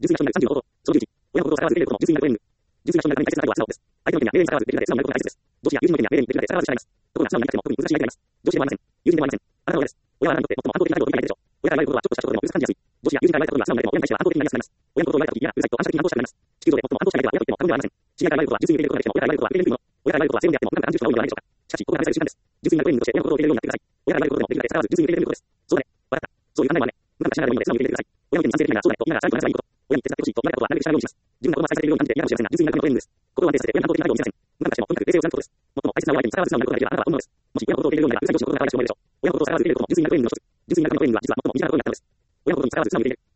純粋な人になる35その11、親のことを逆らわず受け入れることも純粋になるという。純粋な人になるために大切なことは素直です。相手の意見や命令に逆らわずできるだけ素直になることが大切です。同志や友人の意見や命令にできるだけ逆らわず従います。ところが素直になりたくても特に難しい相手がいます。同志ではありません。友人でもありません。あなたは親です。親はあなたにとって最も反抗的な態度を取っていないでしょう。親から言われることはちょっとしたことでも難しく感じやすい。同志や友人から言われたことが素直になれば親に対しては反抗的になりやすくなります。親のことを言われたとき、嫌な、うるさいと反射的に反抗したくなります。地球上で最も反抗しない相手は親と言っても過言ではありません。親から言われることは純粋に受け入れることができても、親から言われることは受け入れにくいもの。親から言われることは正論であっても深く感じる人が多いのではないでしょうか。しかし、ここが大切な習慣です。純粋な声にとして親のことを受け入れるようになってください。親から言われることでもできるだけ逆らわず純粋に受け入れることです。そうだね。わかった。そういう考えもあるね。無関係ながらでもいいので素直に受け入れてください。親の意見に賛成できないならそうだねとみんながちゃんと話せばいいこと。親に手伝ってほしいと言われたことはなるべくしないようにします。自分が子供を愛されているように感じて嫌かもしれませんが、純粋になるためのトレーニングです。心を安定させて親に反抗的な態度を見せません。無関係な相手に逆らわず素直になることができるはあなたは本物です。もし親のことを受け入れるようになってください。親のことを愛されているように感じて嫌かもしれませんが、純粋になるためのトレーニングです。心を安定させて親に反抗的な態度を見せません。無関係な相手に逆らわず素直になることができるはあなたは本物です. 親のことを逆らわず受け入れることも純粋になるトレーニングの一つ。純粋になるためのトレーニングは実は最も身近なことになったのです。親のことに逆らわず素直に受け入れる。